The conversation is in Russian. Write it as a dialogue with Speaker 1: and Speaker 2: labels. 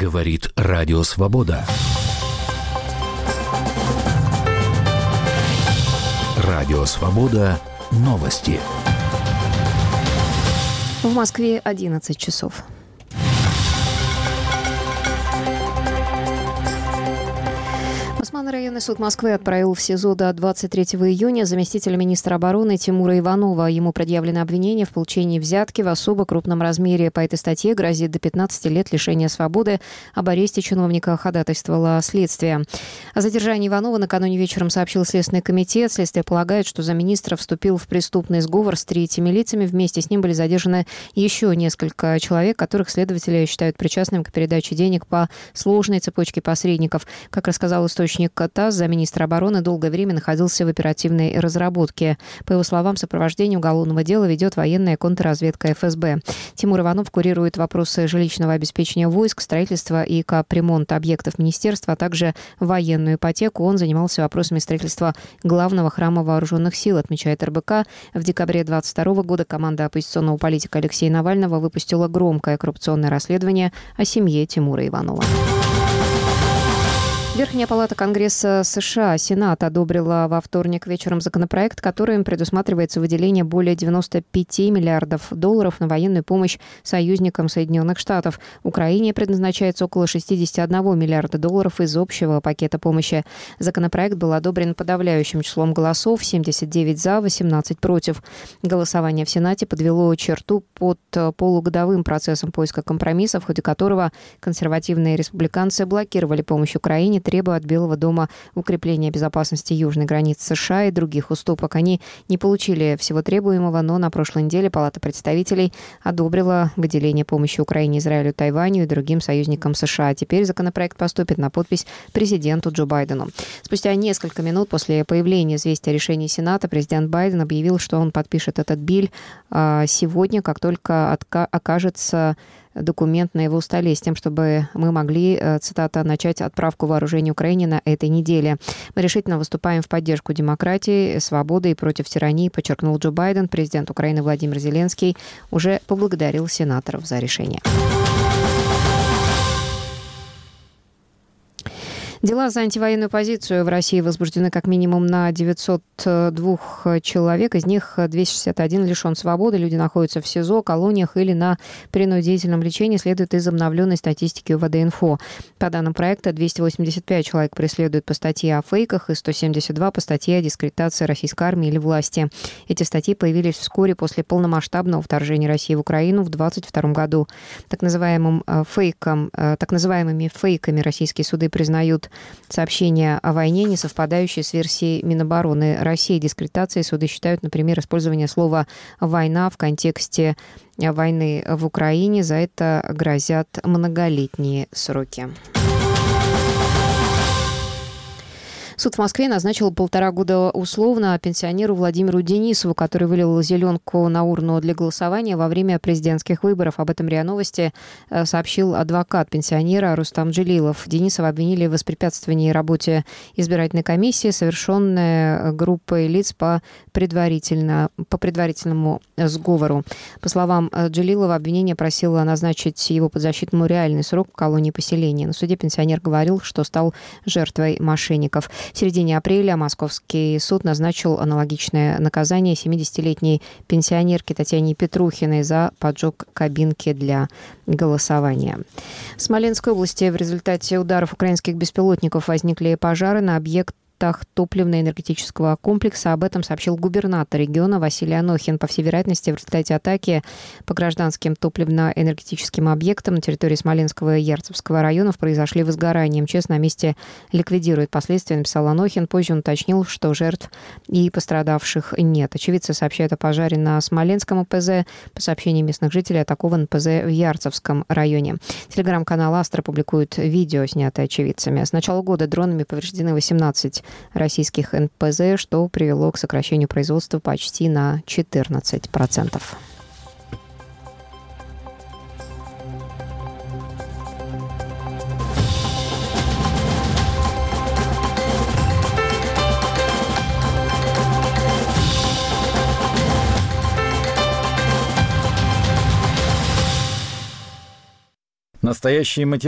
Speaker 1: Говорит Радио Свобода. Радио Свобода. Новости.
Speaker 2: В Москве 11 часов. Басманный районный суд Москвы отправил в СИЗО до 23 июня заместителя министра обороны Тимура Иванова. Ему предъявлено обвинение в получении взятки в особо крупном размере. По этой статье грозит до 15 лет лишения свободы. Об аресте чиновника ходатайствовало следствие. О задержании Иванова накануне вечером сообщил Следственный комитет. Следствие полагает, что замминистра вступил в преступный сговор с третьими лицами. Вместе с ним были задержаны еще несколько человек, которых следователи считают причастными к передаче денег по сложной цепочке посредников. Как рассказал источник ТАСС, замминистра обороны долгое время находился в оперативной разработке. По его словам, сопровождение уголовного дела ведет военная контрразведка ФСБ. Тимур Иванов курирует вопросы жилищного обеспечения войск, строительства и капремонта объектов министерства, а также военную ипотеку. Он занимался вопросами строительства главного храма вооруженных сил, отмечает РБК. В декабре 2022 года команда оппозиционного политика Алексея Навального выпустила громкое коррупционное расследование о семье Тимура Иванова. Верхняя палата Конгресса США, Сенат, одобрила во вторник вечером законопроект, которым предусматривается выделение более 95 миллиардов долларов на военную помощь союзникам Соединенных Штатов. Украине предназначается около 61 миллиарда долларов из общего пакета помощи. Законопроект был одобрен подавляющим числом голосов – 79 за, 18 против. Голосование в Сенате подвело черту под полугодовым процессом поиска компромисса, в ходе которого консервативные республиканцы блокировали помощь Украине, требуя от Белого дома укрепления безопасности южной границы США и других уступок. Они не получили всего требуемого, но на прошлой неделе Палата представителей одобрила выделение помощи Украине, Израилю, Тайваню и другим союзникам США. Теперь законопроект поступит на подпись президенту Джо Байдену. Спустя несколько минут после появления известия о решении Сената президент Байден объявил, что он подпишет этот биль сегодня, как только окажется документ на его столе, с тем, чтобы мы могли, цитата, начать отправку вооружений Украине на этой неделе. Мы решительно выступаем в поддержку демократии, свободы и против тирании, подчеркнул Джо Байден. Президент Украины Владимир Зеленский уже поблагодарил сенаторов за решение. Дела за антивоенную позицию в России возбуждены как минимум на 902 человек. Из них 261 лишен свободы. Люди находятся в СИЗО, колониях или на принудительном лечении, следует из обновленной статистики УВД-Инфо. По данным проекта, 285 человек преследуют по статье о фейках и 172 по статье о дискредитации российской армии или власти. Эти статьи появились вскоре после полномасштабного вторжения России в Украину в 2022 году. Так называемыми фейками российские суды признают сообщения о войне, не совпадающие с версией Минобороны России. Дискредитацией суды считают, например, использование слова «война» в контексте войны в Украине. За это грозят многолетние сроки. Суд в Москве назначил 1,5 года условно пенсионеру Владимиру Денисову, который вылил зеленку на урну для голосования во время президентских выборов. Об этом РИА Новости сообщил адвокат пенсионера Рустам Джелилов. Денисова обвинили в воспрепятствовании работе избирательной комиссии, совершенной группой лиц по предварительному сговору. По словам Джелилова, обвинение просило назначить его подзащитному реальный срок в колонии поселения. На суде пенсионер говорил, что стал жертвой мошенников. В середине апреля Московский суд назначил аналогичное наказание 70-летней пенсионерке Татьяне Петрухиной за поджог кабинки для голосования. В Смоленской области в результате ударов украинских беспилотников возникли пожары на объектах топливно-энергетического комплекса. Об этом сообщил губернатор региона Василий Анохин. По всей вероятности, в результате атаки по гражданским топливно-энергетическим объектам на территории Смоленского и Ярцевского районов произошли возгорания. МЧС на месте ликвидирует последствия, написал Анохин. Позже он уточнил, что жертв и пострадавших нет. Очевидцы сообщают о пожаре на Смоленском ОПЗ. По сообщениям местных жителей, атакован ПЗ в Ярцевском районе. Телеграм-канал «Астра» публикует видео, снятое очевидцами. С начала года дронами повреждены 18 российских НПЗ, что привело к сокращению производства почти на 14%.
Speaker 3: Настоящие материалы.